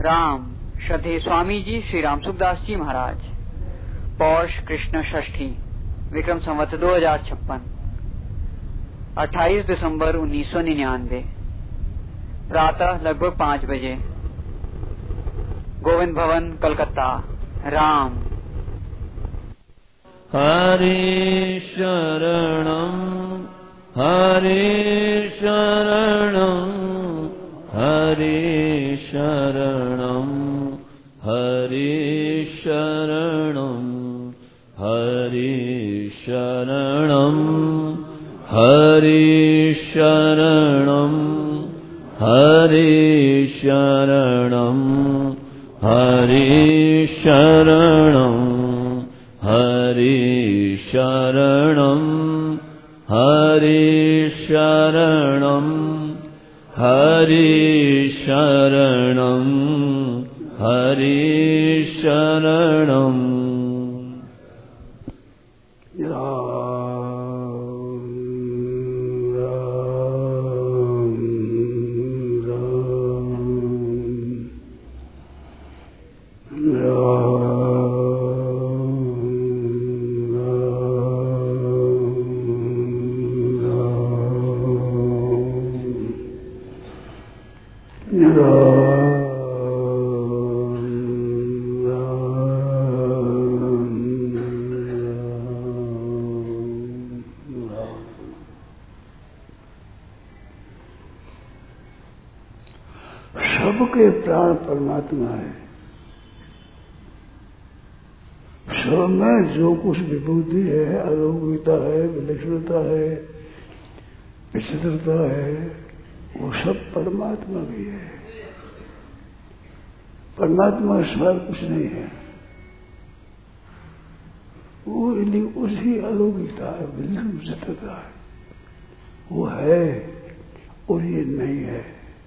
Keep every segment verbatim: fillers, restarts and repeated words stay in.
राम श्रद्धेय स्वामी जी श्री राम सुखदास जी महाराज। पौष कृष्ण षष्ठी विक्रम संवत दो हजार छप्पन अट्ठाईस दिसंबर उन्नीस सौ निन्यानवे प्रातः लगभग पाँच बजे गोविंद भवन कलकत्ता। राम हरे शरणं हरे शरणं हरे शरणं हरे शरणं हरे शरणं हरे शरणं हरे शरणं हरे शरणं हरे शरणं हरे शरणं हरे शरणं हरे शरणं। सबके प्राण परमात्मा है। सब में जो कुछ विभूति है, अलौकिकता है, विलक्षणता है, विचित्रता है, वो सब परमात्मा की है। परमात्मा सिवाय कुछ नहीं है। वो उसी अलौकिकता है, विचित्रता है, वो है और ये नहीं है।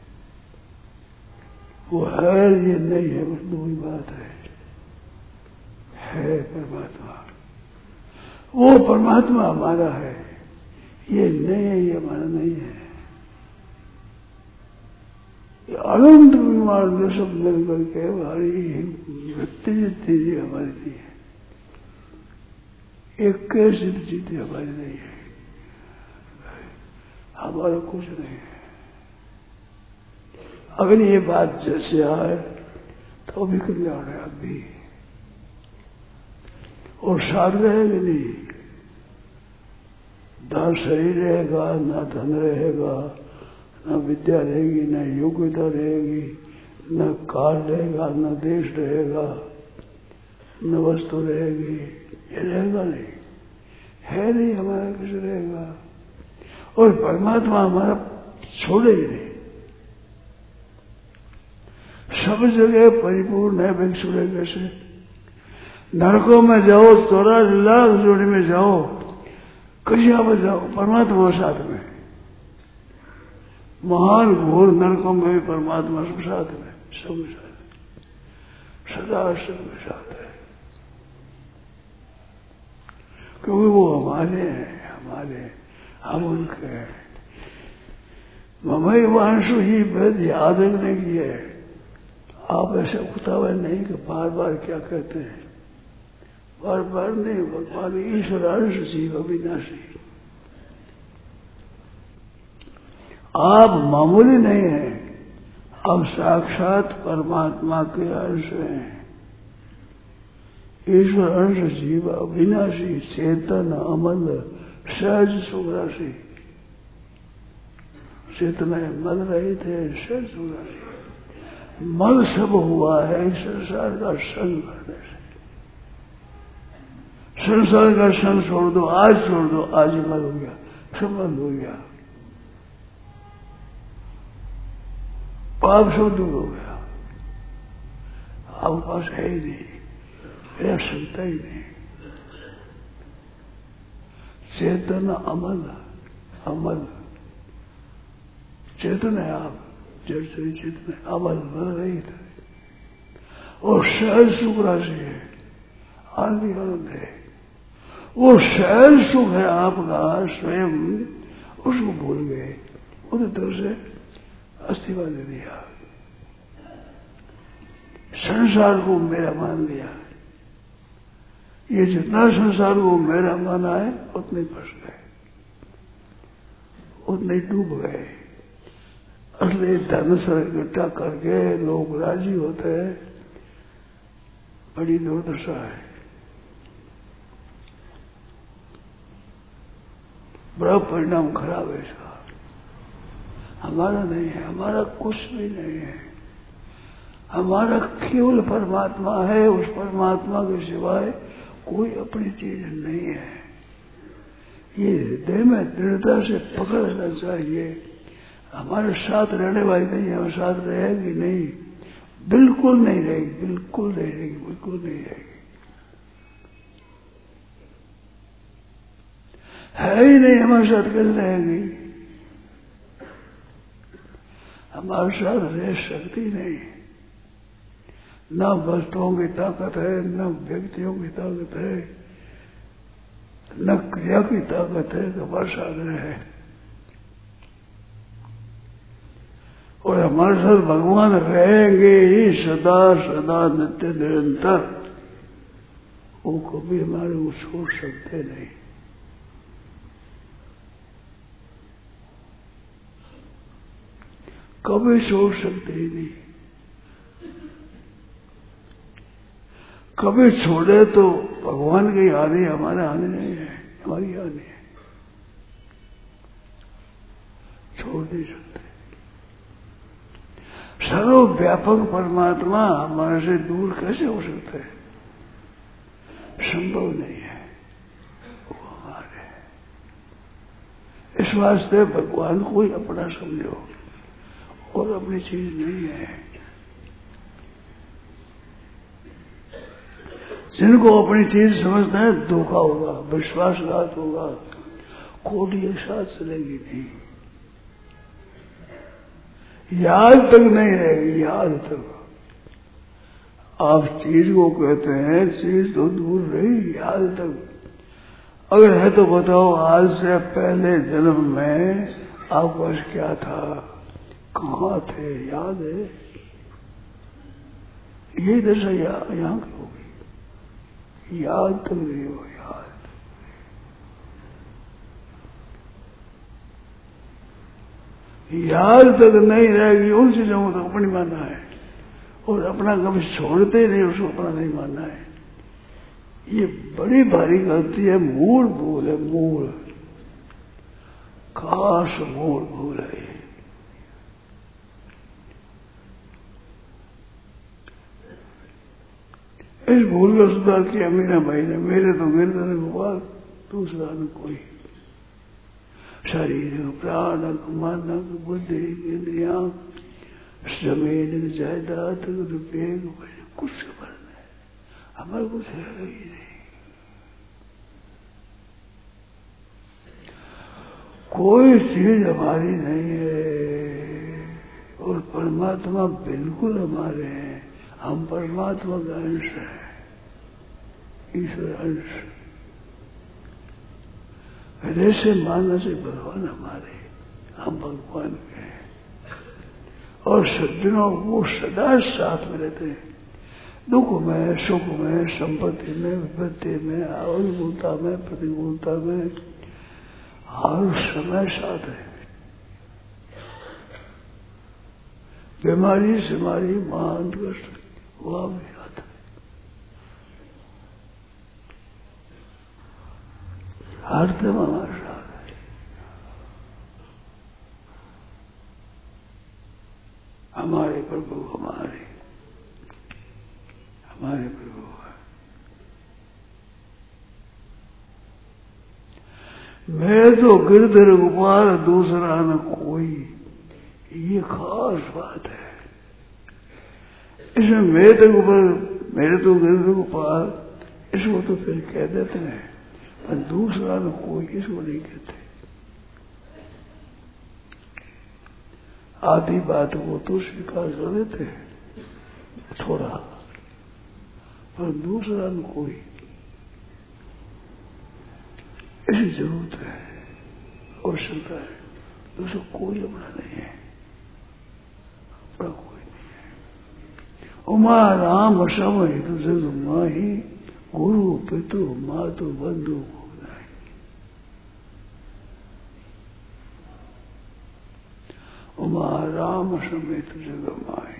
वो है ये नहीं है, बस दो ही बात है। है परमात्मा, वो परमात्मा हमारा है, ये नहीं है, ये हमारा नहीं है। ये अनंत ब्रह्मांड सब मिल करके हमारी वृत्ति जितनी जी हमारी नहीं है, एक कैसी चीजें हमारी नहीं है, हमारा कुछ नहीं है। अगर ये बात जैसे आए तो भी कल्याण है अभी, और साथ रहेगा नहीं। धन सही रहेगा, ना धन रहेगा, न विद्या रहेगी, न योग्यता रहेगी, न काल रहेगा, न देश रहेगा, न वस्तु रहेगी, ये रहेगा नहीं, है नहीं, हमारा कैसे रहेगा। और परमात्मा हमारा छोड़े ही नहीं, सब जगह परिपूर्ण है, भिक्षुड़े कैसे। नरकों में जाओ, चौरासी लाख जोड़ी में जाओ, कशिया में जाओ, परमात्मा साथ में। महान घोर नरकों में भी परमात्मा सब साथ में, सब साथ, सदा सब साथ है, क्योंकि वो हमारे हैं, हमारे, हम उनके हैं। ममई वांशु ही वेद याद रखने की है। आप ऐसे उतावल नहीं कि बार बार क्या कहते हैं, बार बार नहीं, भगवान ईश्वर अंश जीव अविनाशी। आप मामूली नहीं हैं, आप साक्षात परमात्मा के अंश हैं। ईश्वर अंश जीव अविनाशी, चेतन अमल सहज सुराशि। चेतना मल रहे थे, सहज सुराशि। मल सब हुआ है संसार का संग करने से। संसार का संग छोड़ दो, आज छोड़ दो, आज ही मल हो गया, सब मल हो गया, पाप सब दूर हो गया, आपके पास है ही नहीं, रह सकता ही नहीं। चेतन अमल, अमल चेतन है आप, जड़ से चेतन है, अमल बन रही था, और सहज सुख राशि है, आनंद आनंद है। वो सहज सुख है आपका स्वयं, उसको भूल गए, उस तरह से अस्तित्व दे दिया। संसार को मेरा मान लिया। ये जितना संसार को मेरा माना है उतने फंस गए, उतने डूब गए। असली धन से इकट्ठा करके लोग राजी होते हैं, बड़ी दुर्दशा है। बड़ा परिणाम खराब है इसका। हमारा नहीं है, हमारा कुछ भी नहीं है। हमारा केवल परमात्मा है। उस परमात्मा के सिवाय कोई अपनी चीज नहीं है। ये हृदय में दृढ़ता से पकड़ लेना चाहिए। हमारे साथ रहने वाली नहीं, हमारे साथ रहेगी नहीं, बिल्कुल नहीं रहेगी, बिल्कुल नहीं रहेगी, बिल्कुल नहीं रहेगी। है ही नहीं, हमारे साथ कैसे रहेगी? हमारे साथ रह सकती नहीं। न वस्तुओं की ताकत है, न व्यक्तियों की ताकत है, न क्रिया की ताकत है कि हमारे साथ रहे। और हमारे साथ भगवान रहेंगे ही सदा सदा नित्य निरंतर। वो कभी हमारे को छोड़ सकते नहीं। कभी छोड़ सकते ही नहीं। कभी छोड़े तो भगवान की हानि, हमारे हानि नहीं है, हमारी हानि है। छोड़ नहीं सकते। सर्वव्यापक परमात्मा हमारे से दूर कैसे हो सकता है? संभव नहीं है। वो हमारे है। इस वास्ते भगवान को ही अपना समझो और अपनी चीज नहीं है। जिनको अपनी चीज समझना है धोखा होगा, विश्वासघात होगा, कोटि एक साथ चलेगी नहीं। याद तक नहीं रहेगी, याद तक। आप चीज को कहते हैं, चीज तो दूर रही, याद तक। अगर है तो बताओ, आज से पहले जन्म में आपके पास क्या था, कहाँ थे, याद है? यही दशा यहां की होगी। याद तक नहीं हो, याद याद तक नहीं रहेगी। उन चीजों को तो अपनी मानना है और अपना कभी छोड़ते नहीं, उसको अपना नहीं मानना है। ये बड़ी भारी गलती है, मूल भूल है, मूल खास मूल भूल है। इस भूल का सुधार किया मीरा भाई ने। मेरे तो गिरधर गोपाल, दूसरा न कोई। शरीर प्राणक मानक बुद्धि इंद्रिया जमीन जायदाद रुपये कुछ खबर नहीं, हमारे कुछ है ही नहीं। कोई चीज हमारी नहीं है और परमात्मा बिल्कुल हमारे हैं। हम परमात्मा का अंश है, ईश्वर अंश। हृदय से मानने से भगवान हमारे, हम भगवान के हैं। और सज्जनों वो सदा साथ में रहते हैं, दुख में, सुख में, संपत्ति में, विपत्ति में, अनुकूलता में, प्रतिकूलता में, हर समय साथ है। बीमारी सिमारी मान कष्ट वह भी आता है। हरदम हमारे साथ है। हमारे प्रभु हमारे हमारे प्रभु है। मैं तो गिरधर गोपाल, दूसरा न कोई। ये खास बात है। इसमें मेरे तो ऊपर, मेरे तो गिरधर गोपाल, इसको तो फिर कह देते हैं, पर दूसरा न कोई इसको नहीं कहते। आधी बात को तो स्वीकार कर देते हैं थोड़ा, पर दूसरा न कोई ऐसी जरूरत है, आवश्यकता है। दूसरा कोई अपना नहीं है, अपना कोई नहीं है। उमा राम सम हितु जग माही गुरु पितु मातु बंधु नहीं। उमा राम सम हितु जग माही।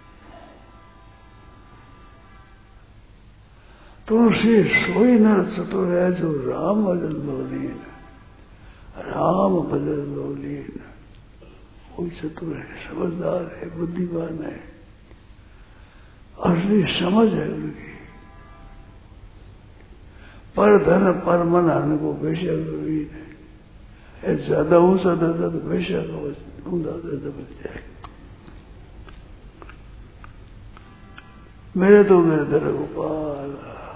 तुलसी सोई नर चतुर है जो राम भजन लोलीन, राम भजन लोलीन। कोई चतुर है, समझदार है, बुद्धिमान है, असली समझ है उनकी। पर धन पर मन आने को बेशक जरूरी है। ज्यादा ऊंचा दर्जा तो बेशक ऊंचा दर्जा बच जाए। मेरे तो मेरे दर गोपाल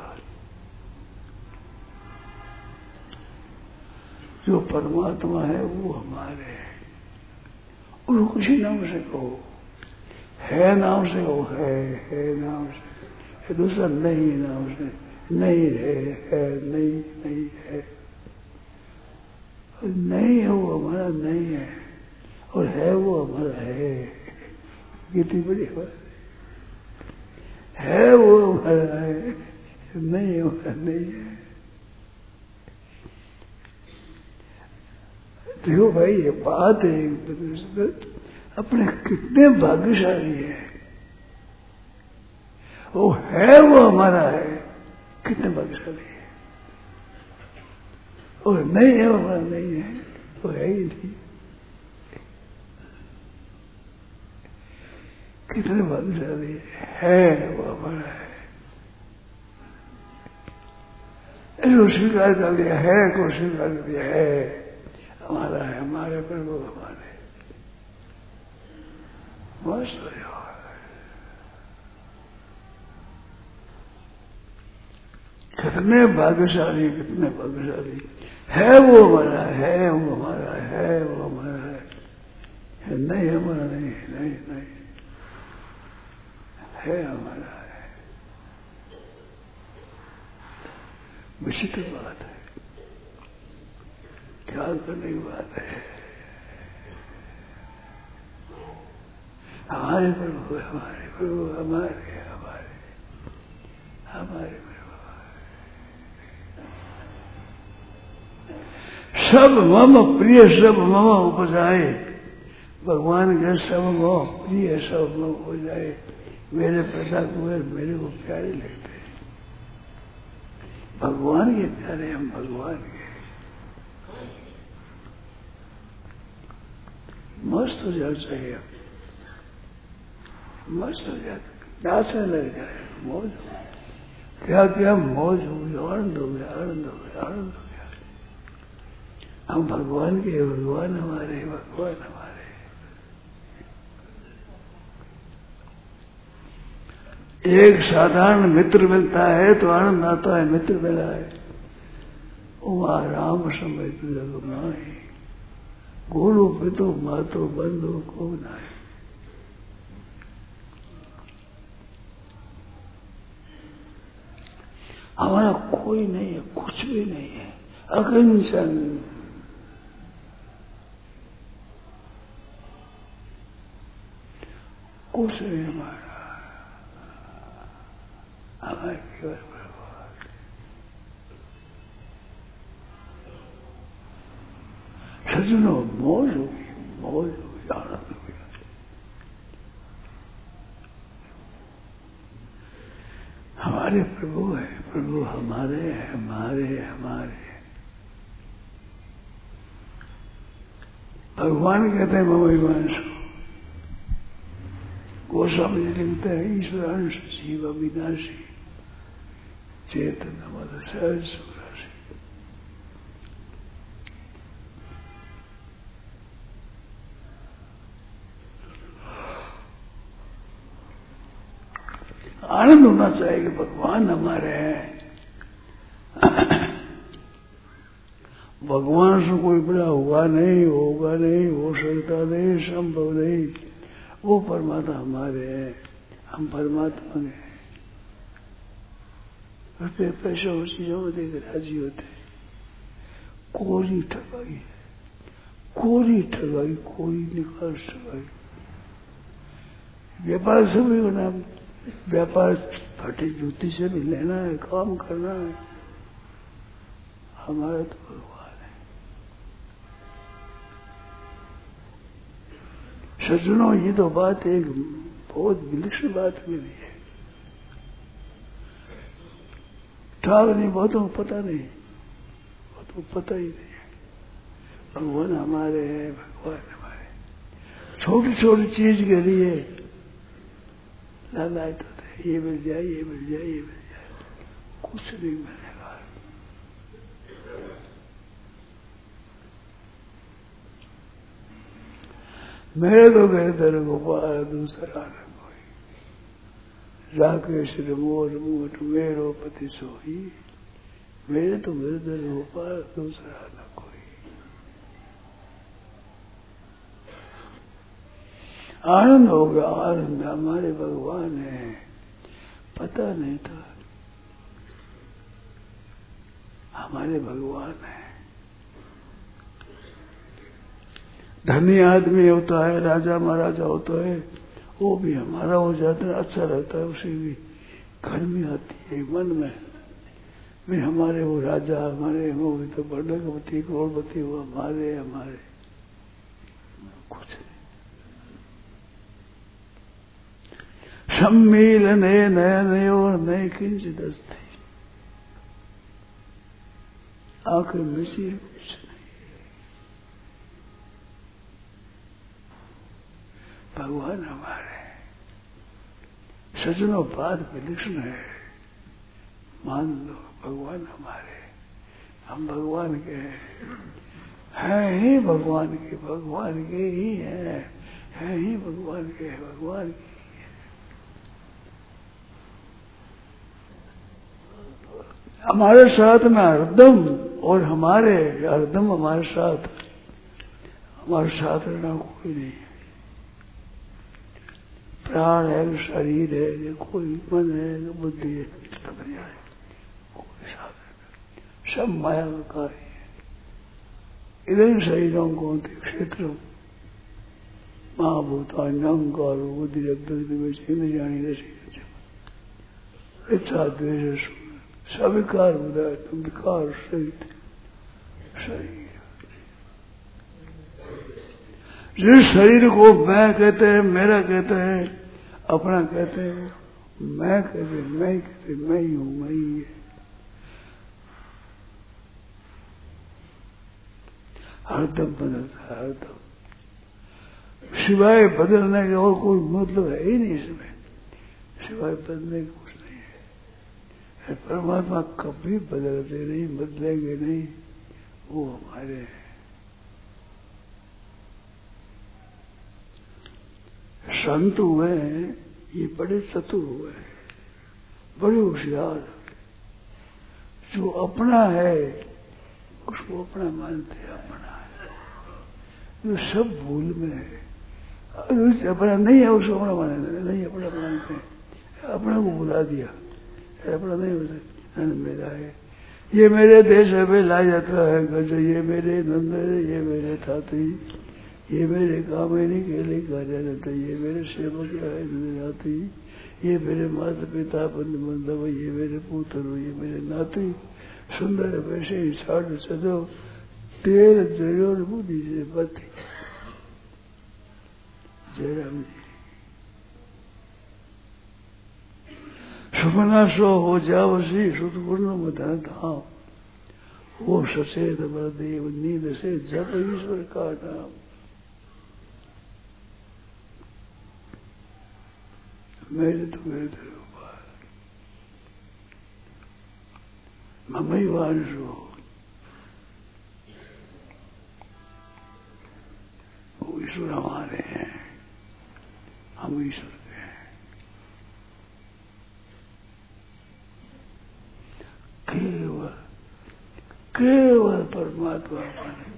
जो परमात्मा है वो हमारे है। उसको किसी नाम से कहो, है नाम से कहो, है है नाम से, दूसरा नहीं नाम से, नहीं है है नहीं नहीं है। नहीं है वो हमारा नहीं है, और है वो हमारा है। कितनी बड़ी बात है। है वो हमारा है, नहीं है हमारा नहीं है। देखो भाई ये बात है, अपने कितने भाग्यशाली है। वो है वो हमारा है, कितने भाग्यशाली है। और नहीं है वो हमारा नहीं है, वो है ही नहीं। कितने भाग्यशाली है, है वो हमारा है। इसको स्वीकार कर लिया है, को स्वीकार कर लिया है हमारा है, हमारे प्रभु हमारे। मस्त हो जाओ। कितने भाग्यशाली, कितने भाग्यशाली है वो हमारा है, वो हमारा है, वो हमारा है। नहीं हमारा नहीं, नहीं नहीं है हमारा है। विचित्र बात है, ख्याल करने की बात है। हमारे प्रभु, हमारे प्रभु, हमारे हमारे हमारे प्रभु। सब मम प्रिय, सब मम उपजाए। भगवान के सब मम प्रिय, सब मम उपजाए। मेरे पिता को मेरे को प्यारे लगते हैं। भगवान के प्यारे, हम भगवान के। मस्त हो जाना चाहिए, मस्त हो जाता, नाचने लग जाए, मौज हो गई। क्या क्या मौज हो गई, आनंद हो गया, आनंद हो गया, आनंद हो गया। हम भगवान के, भगवान हमारे, भगवान हमारे। एक साधारण मित्र मिलता है तो आनंद आता है, मित्र मिला है। उमा राम समय जग माही, गुरु पितु मातु बंधु को नाय। हमारा कोई नहीं है, कुछ भी नहीं है, अकिंचन। कुछ नहीं हमारा, हमारे केवल प्रभु। सज्जनों मौज होगी, मौज होगी, आनंद हो गया। हमारे प्रभु है, प्रभु हमारे हैं, हमारे हमारे। भगवान कहते हैं ममैवांश। गोस्वामी जी लिखते हैं ईश्वर अंश जीव अविनाशी, चेतन मद सहज सुराशि। आनंद होना चाहिए कि भगवान हमारे हैं। भगवान से कोई बड़ा हुआ नहीं, होगा नहीं, हो सकता नहीं, संभव नहीं। वो परमात्मा हमारे हैं, हम परमात्मा के हैं। रुपये पैसा और चीजों में देकर राजी होते। कोरी ठगाई है, कोरी ठगाई, कोरी निकाल ठगाई। व्यापार सभी का नाम व्यापार फटी जूती से भी लेना है, काम करना है। हमारे तो भगवान है। सज्जनों, ये तो बात एक बहुत विलक्षण बात मिली है। ठाक नहीं, बहुतों को पता नहीं, बहुतों को पता ही नहीं है। भगवान हमारे हैं, भगवान हमारे। छोटी छोटी चीज के लिए लालायत होते, ये मिल जाए, ये मिल जाए, ये मिल जाए, कुछ नहीं मिलेगा। मेरे तो गिरधर गोपाल दूसरा न कोई, जाके श्री मोर मूठ मेरो पति सोई। मेरे तो गिरधर गोपाल दूसरा न कोई। आनंद हो गया, आनंद हमारे भगवान है, पता नहीं था हमारे भगवान है। धनी आदमी होता है, राजा महाराजा होता है, वो भी हमारा हो जाता है, अच्छा रहता है, उसे भी गर्मी आती है मन में। भी हमारे वो राजा, हमारे वो भी तो बड़कपति करोड़पति, वो हमारे हमारे कुछ नहीं। सम्मीलने नयनयोर नये किंचित अस्ति, आंखें मिसी कुछ नहीं। भगवान हमारे सज्जनों, बात विलक्षण है, मान लो भगवान हमारे, हम भगवान के हैं, हैं ही भगवान के, भगवान के ही हैं, हैं ही भगवान के, भगवान के। हमारे साथ में हरदम, और हमारे हरदम हमारे साथ, हमारे साथ रहना कोई नहीं है। प्राण है, शरीर है, कोई मन है, बुद्धि है, कोई साथ नहीं, सब माया का कार्य है। इधर शरीरों को क्षेत्र महाभूता अहंकार बुद्धि इंद्रियाणी रसी इच्छा द्वेष सविकार बुधाय तुम विकार सहित शरीर। जिस शरीर को मैं कहते हैं, मेरा कहते हैं, अपना कहते हैं, मैं कहते मैं ही कहते मैं ही हूं, मैं ही है। हरदम बदलता है, हरदम, सिवाय बदलने के और कोई मतलब है ही नहीं इसमें, सिवाय बदलने का कुछ नहीं है। परमात्मा कभी बदलते नहीं, बदलेंगे नहीं, वो हमारे हैं। संत हुए हैं, ये बड़े चतुर हुए हैं, बड़े होशियार, जो अपना है उसको अपना मानते हैं, अपना है, जो सब भूल में है, अपना नहीं है उसको अपना मानते नहीं, अपना मानते हैं, अपना को बुला दिया, अपना नहीं होता, मेरा है, ये मेरे देश में लाई जाता है गज, ये मेरे नंद, ये मेरे थाती, ये मेरे कामिनी के लिए कार्य रहता, ये मेरे सेवक है नाती, ये मेरे माता पिता बंधु बांधव, ये मेरे पुत्र, ये मेरे नाती, सुंदर वैसे ही साढ़ सदो तेल जयोर बुद्धि से बती। जयराम जी, सुपना सो हो जावसी सुतपूर्ण मधान धाम, वो सचेत बलदेव नींद से जप ईश्वर का नाम। मेरे तो मेरे दरबार ममई वांशो, वो ईश्वर हमारे हैं, हम ईश्वर के हैं। केवल केवल परमात्मा बने,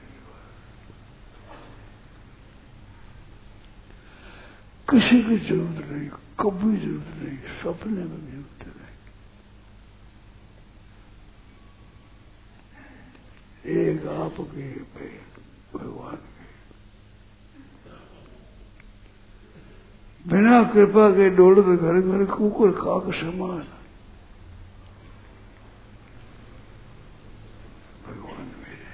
किसी की जरूरत नहीं, कभी जरूरत नहीं, सपने में जरूरत नहीं। एक आपके भगवान के बिना कृपा के डोल में घर घर कुकर खाक समान। भगवान मेरे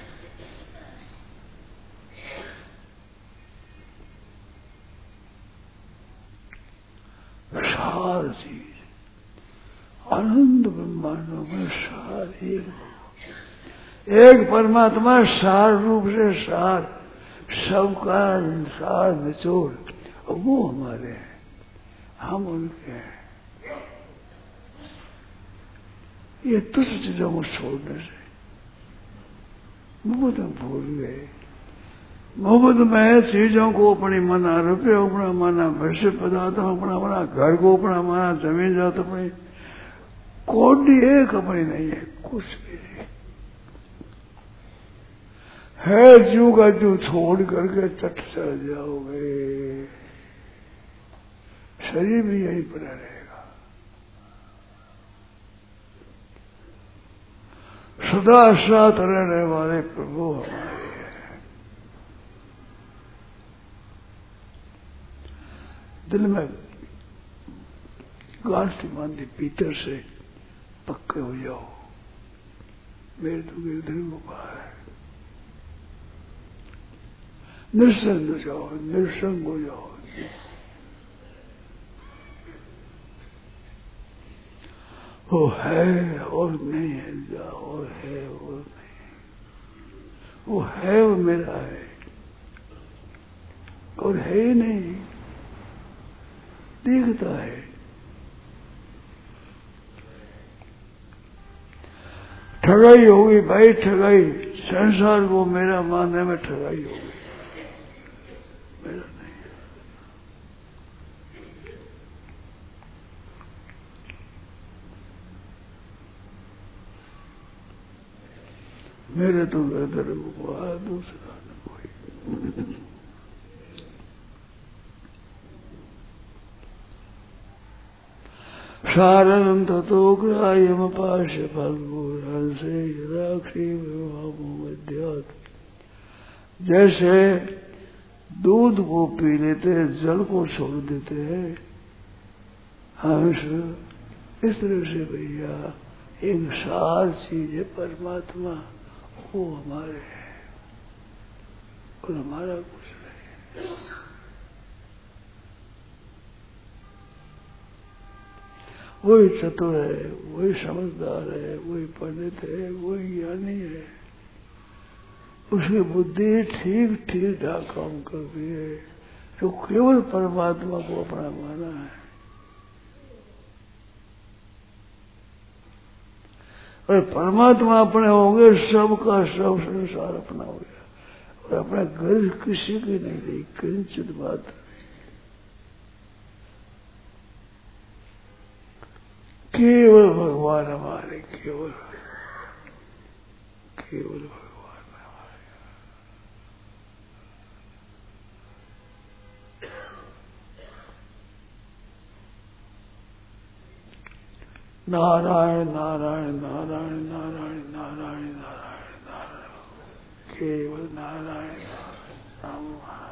सार चीज आनंद ब्रह्मांडों में सार एक एक परमात्मा सार रूप से सार सबका सार निचोड़, वो हमारे हैं, हम उनके हैं। ये तुच्छ चीजों को छोड़ने से मोहब्बत में भूल गए। मोहब्बत में चीजों को अपनी मना, रुपये अपना माना, वैसे पदार्थों अपना माना, घर को अपना माना, जमीन जात अपनी, कोडी एक अपनी नहीं है, कुछ भी नहीं है। जू का जू छोड़ करके चट चल जाओगे, शरीर भी यहीं पड़ा रहेगा। सदा साथ रहने वाले प्रभु हमारे हैं। दिल में गांठ बांधी भीतर से पक्के हो जाओ, मेरे तो गिरधर गोपाल है। निसंग हो जाओ, निसंग हो जाओ। वो है और नहीं है, जा और है और नहीं, वो है वो मेरा है और है ही नहीं, दिखता है। ठगाई होगी भाई, ठगाई संसार को मेरा मानने में ठगाई होगी, मेरा नहीं। मेरे तो गर्दर को दूसरा न कोई। सारं ततो ग्राह्यम पाश्य फलपूर्ण से यदाक्षी विद्यात। जैसे दूध को पी लेते हैं, जल को छोड़ देते हैं, हंस इस तरह से भैया एक सार चीज है परमात्मा, वो हमारे है और हमारा कुछ नहीं। वही चतुर है, वही समझदार है, वही पंडित है, वही ज्ञानी है। उसकी बुद्धि ठीक ठीक ढाक काम करती है, तो केवल परमात्मा को अपना माना है। और परमात्मा अपने होंगे, सबका सब संसार अपना हो गया, और अपना घर किसी की नहीं रही, किंचित बात नहीं। केवल भगवान हमारे, केवल केवल भगवान हमारे। नारायण नारायण नारायण नारायण नारायण नारायण नारायण, केवल नारायण नाम।